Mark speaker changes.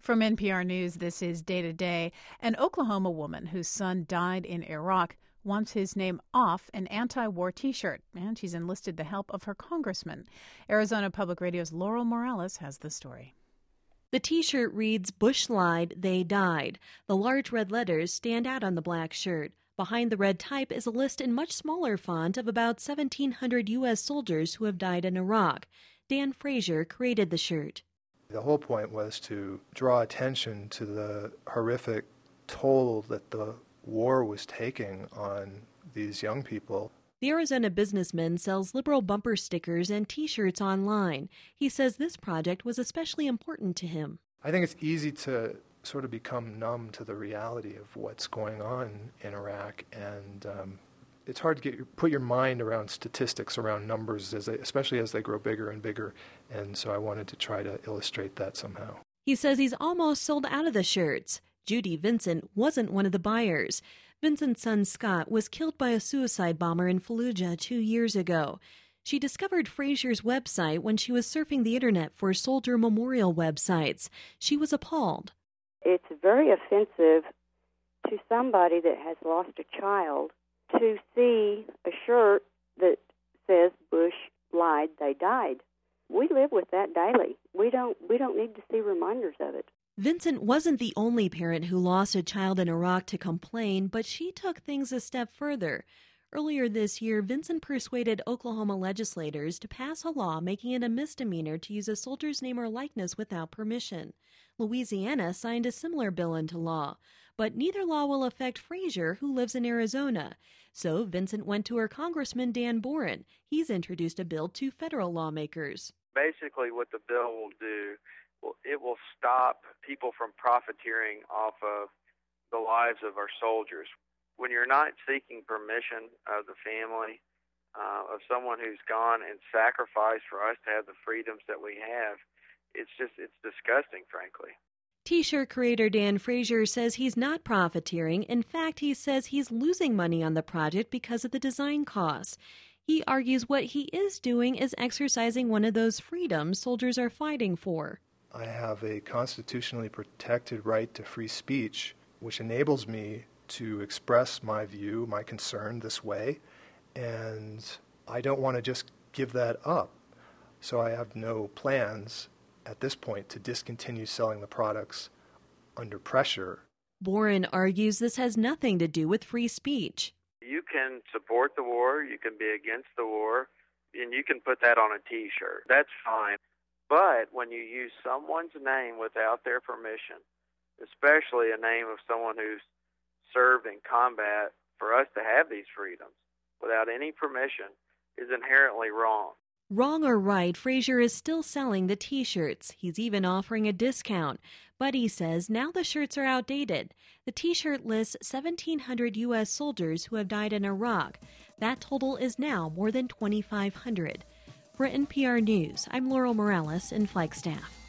Speaker 1: From NPR News, this is Day to Day. An Oklahoma woman whose son died in Iraq wants his name off an anti-war T-shirt, and she's enlisted the help of her congressman. Arizona Public Radio's Laurel Morales has the story.
Speaker 2: The T-shirt reads, "Bush lied, they died." The large red letters stand out on the black shirt. Behind the red type is a list in much smaller font of about 1,700 U.S. soldiers who have died in Iraq. Dan Frazier created the shirt.
Speaker 3: The whole point was to draw attention to the horrific toll that the war was taking on these young people.
Speaker 2: The Arizona businessman sells liberal bumper stickers and T-shirts online. He says this project was especially important to him.
Speaker 3: I think it's easy to sort of become numb to the reality of what's going on in Iraq, and it's hard to put your mind around statistics, around numbers, especially as they grow bigger and bigger, and so I wanted to try to illustrate that somehow.
Speaker 2: He says he's almost sold out of the shirts. Judy Vincent wasn't one of the buyers. Vincent's son Scott was killed by a suicide bomber in Fallujah 2 years ago. She discovered Frazier's website when she was surfing the internet for soldier memorial websites. She was appalled.
Speaker 4: It's very offensive to somebody that has lost a child to see a shirt that says "Bush lied, they died." We live with that daily. We don't need to see reminders of it.
Speaker 2: Vincent wasn't the only parent who lost a child in Iraq to complain, but she took things a step further. Earlier this year, Vincent persuaded Oklahoma legislators to pass a law making it a misdemeanor to use a soldier's name or likeness without permission. Louisiana signed a similar bill into law, but neither law will affect Frazier, who lives in Arizona. So Vincent went to her congressman, Dan Boren. He's introduced a bill to federal lawmakers.
Speaker 5: Basically, what the bill will do, it will stop people from profiteering off of the lives of our soldiers. When you're not seeking permission of the family of someone who's gone and sacrificed for us to have the freedoms that we have, it's disgusting, frankly.
Speaker 2: T-shirt creator Dan Frazier says he's not profiteering. In fact, he says he's losing money on the project because of the design costs. He argues what he is doing is exercising one of those freedoms soldiers are fighting for.
Speaker 3: I have a constitutionally protected right to free speech, which enables me to express my view, my concern this way, and I don't want to just give that up. So I have no plans at this point to discontinue selling the products under pressure.
Speaker 2: Boren argues this has nothing to do with free speech.
Speaker 5: You can support the war, you can be against the war, and you can put that on a T-shirt. That's fine. But when you use someone's name without their permission, especially a name of someone who's served in combat, for us to have these freedoms without any permission is inherently wrong.
Speaker 2: Wrong or right, Frazier is still selling the T-shirts. He's even offering a discount. But he says now the shirts are outdated. The T-shirt lists 1,700 U.S. soldiers who have died in Iraq. That total is now more than 2,500. For NPR News, I'm Laurel Morales in Flagstaff.